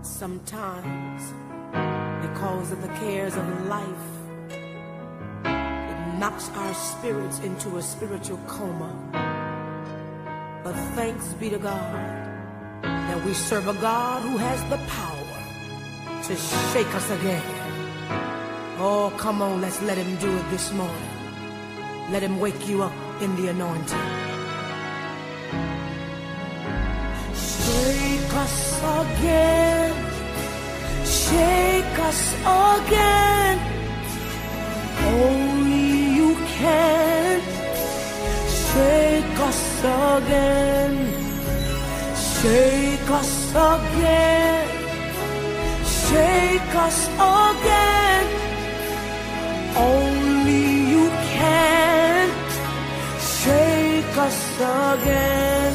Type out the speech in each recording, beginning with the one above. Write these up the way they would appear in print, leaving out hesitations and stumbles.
Sometimes, because of the cares of life, it knocks our spirits into a spiritual coma. But thanks be to God that we serve a God who has the power to shake us again. Oh, come on, let's let him do it this morning. Let him wake you up in the anointing. Shake us again. Shake us again. Only you can. Shake us again. Shake us again. Shake us again. Only you can. Shake us again.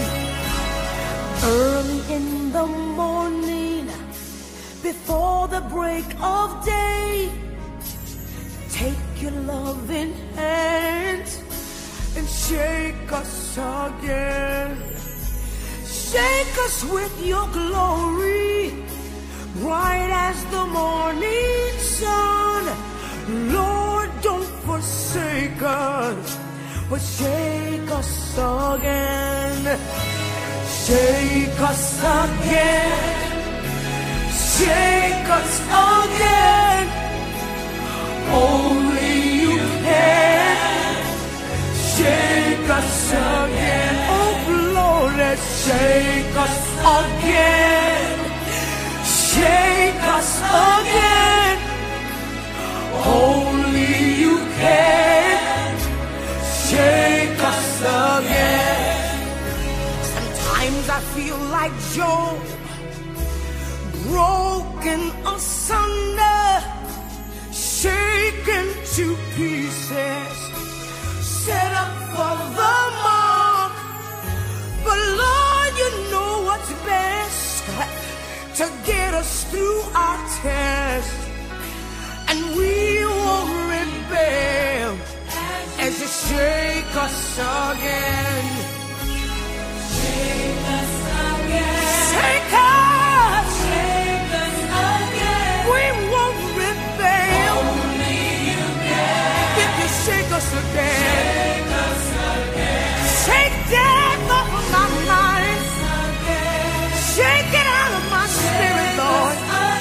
Early in the morning, before the break of day, take your loving hand and shake us again. Shake us with your glory, bright as the morning sun. Lord, don't forsake us, but shake us again. Shake us again. Shake us again. Only you can. Shake us again. Oh Lord, shake us again. Shake us again. Only you can. Shake us again. Sometimes I feel like Job, broken asunder, shaken to pieces, set up for the mark. But Lord, you know what's best to get us through our test, and we won't rebel as you shake us again. Shake us again. Shake us. Shake us again. We won't rebel. Only you can. If you shake us again. Shake us again. Shake death off of my mind. Shake it out of my spirit, Lord.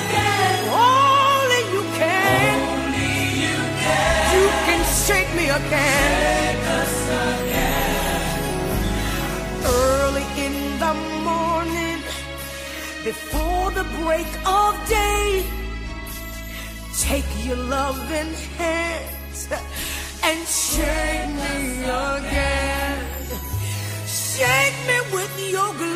Only you can. Only you can. You can shake me again. Shake us again. Early in the morning, before the break of day, take your loving hands and shake me again. Shake me with your glory.